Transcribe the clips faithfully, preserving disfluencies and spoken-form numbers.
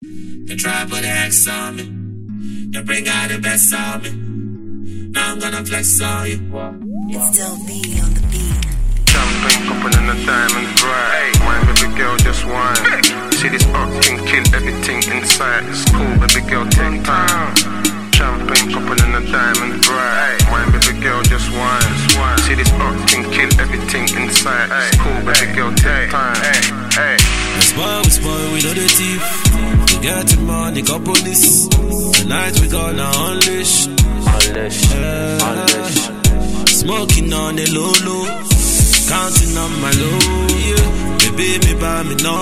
They try put an X on me. They bring out the best on me. Now I'm gonna flex on you. It's still B on the beat. Champagne popping and the diamonds bright. My baby girl just wine. See this up can kill everything inside. It's cool, baby girl, take time. Champagne popping and the diamonds bright. My baby girl just wine. See this up can kill everything inside. It's cool, baby girl, take time. We spoil, we spoil, we know the thief. We get the money, got police. Tonight we gonna unleash. Unleash, uh, unleash. Smoking on the low low. Counting on my low, yeah. Baby, me buy me no.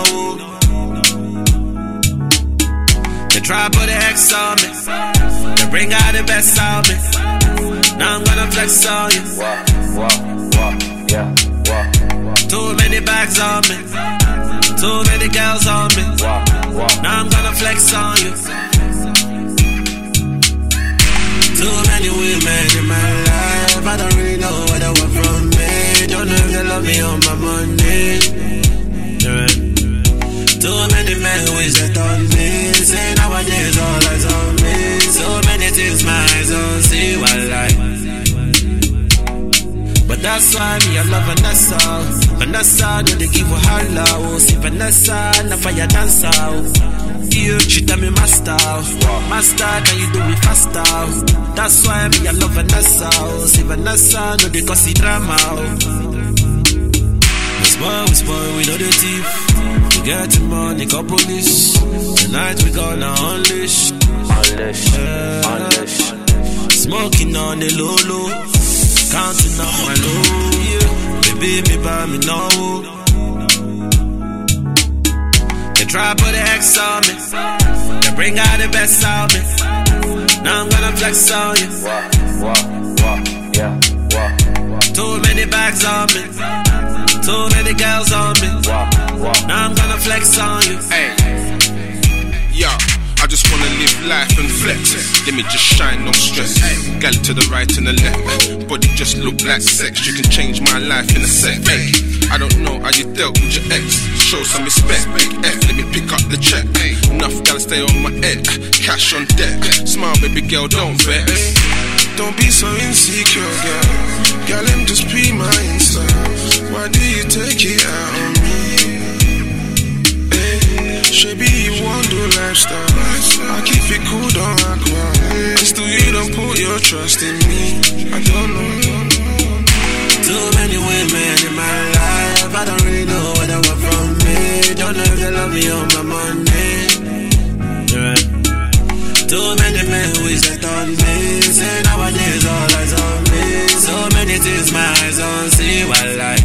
They try put the X on me. They bring out the best on me. Now I'm gonna flex on you. Wah, wah, wah, yeah, wah, wah. Too many bags on me. Too many girls on me. Wah, wah. Now I'm gonna flex on you. Too many women in my life. I don't really know what they want from me. Don't know if they love me on my money. Yeah. Too many men who is set on me. Say nowadays all eyes on me. So many things my eyes don't see what I like. But that's why me I love Vanessa. Vanessa do they give her holla. Oh, see Vanessa, na fire dancer. Yeah, she tell me master, master, can you do it faster? That's why me I love Vanessa. See Vanessa, no they cause it drama. We spoil, we spoil, we know the thief. We get the money, got police. Tonight we gonna unleash. Unleash, uh, unleash. Smoking on the low low. Counting on my low, yeah. Baby, me buy me no. They try put an X on me. They bring out the best on me. Now I'm gonna flex on you. Wah, wah, wah, yeah, wah, wah. Too many bags on me. Too many girls on me. Wah, wah. Now I'm gonna flex on you. Hey, yo, I just wanna live life and flex. Let me just shine, no stress. Gal to the right and the left. Body just look like sex. You can change my life in a sec. Hey, I don't know how you dealt with your ex. Show some respect. Big F, let me pick up the check. Enough gal stay on my head. Cash on deck. Smile, baby girl, don't vex. Don't be so insecure, girl. Girl, them just be my Insta. Why do you take it out on me? Hey, Shabby, you want to lifestyle. I keep it cool, don't act wild. And still you don't put your trust in me. I don't know. Too many women in my life. I don't really know what they want from me. Don't know if they love me on my money. Yeah. Too many men who is set on me. Say nowadays all eyes on me. So many things my eyes don't see what I like.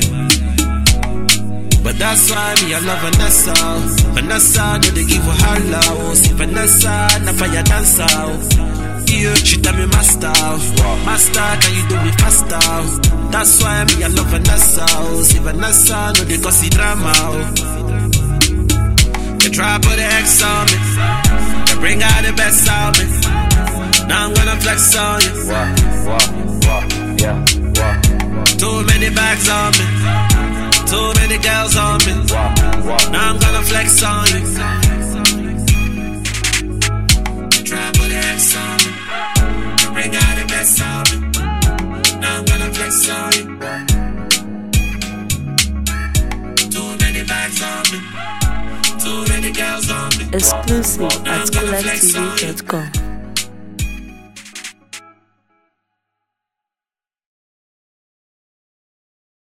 But that's why me I love Vanessa. Vanessa do they give her holla. Oh, see Vanessa, na fire dancer. Yeah, she tell me master, master, can you do it faster? That's why me I love Vanessa. See Vanessa, no they cause it drama. They try put the X on me. They bring out the best on me. Now I'm gonna flex on you. Wah, wah, wah, yeah, wah, wah. Too many bags on me. Too many girls on me. Wah, wah. Now I'm gonna flex on you. Try put the X on me. Bring out the best on me. Now I'm gonna flex on you. Too many bags on me. Too many girls on me. Exclusive at collect t v dot com.